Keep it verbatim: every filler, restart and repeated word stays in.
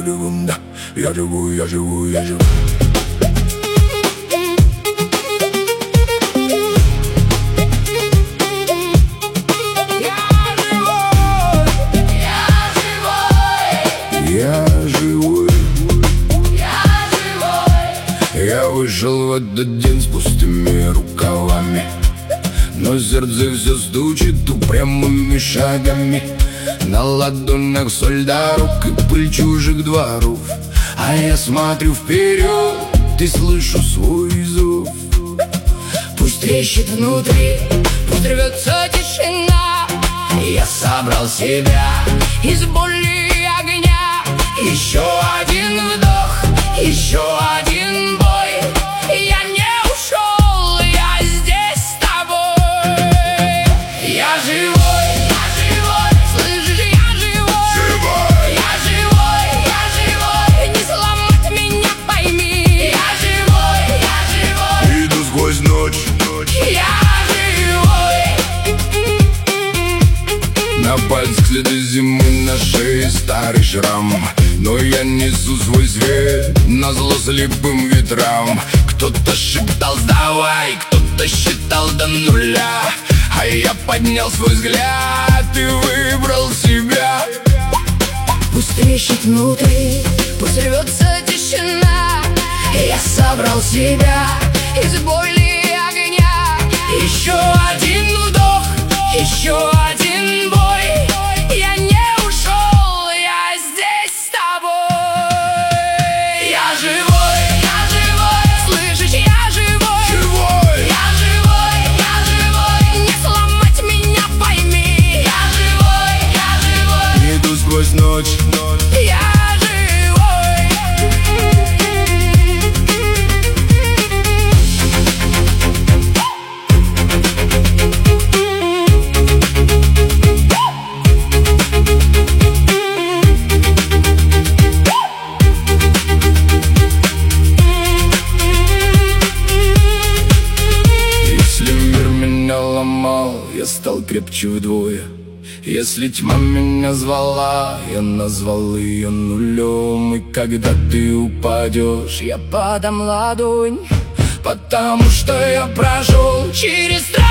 нулевым, да. Я живу, я живу, я живу. Я живой, я живой. Я вышел в этот день с пустыми рукавами, но сердце все стучит упрямыми шагами. На ладонях соль дорог и пыль чужих дворов, а я смотрю вперед и слышу свой зов. Пусть трещит внутри, пусть рвется тишина. Я собрал себя из боли и огня. Еще один вдох, еще один бой. Я не ушел, я здесь с тобой. Я живой, я живой, слышишь, я живой, живой. Я живой, я живой, не сломать меня, пойми. Я живой, я живой, иду сквозь ночь, ночь. Я на пальцах следы зимы, на шее старый шрам. Но я несу свой свет назло слепым ветрам. Кто-то шептал сдавай, кто-то считал до нуля, а я поднял свой взгляд и выбрал себя. Пусть трещит внутри, пусть рвется тишина. Я собрал себя из боли и огня. Еще один вдох, еще один бой. Я не ушел, я здесь с тобой. Я живой, я живой, слышишь, я живой, живой. Я живой, я живой, не сломать меня, пойми. Я живой, я живой, иду сквозь ночь, ночь. Я я стал крепче вдвое. Если тьма меня звала, я назвал ее нулем. И когда ты упадешь, я подам ладонь, потому что я прошел через страх.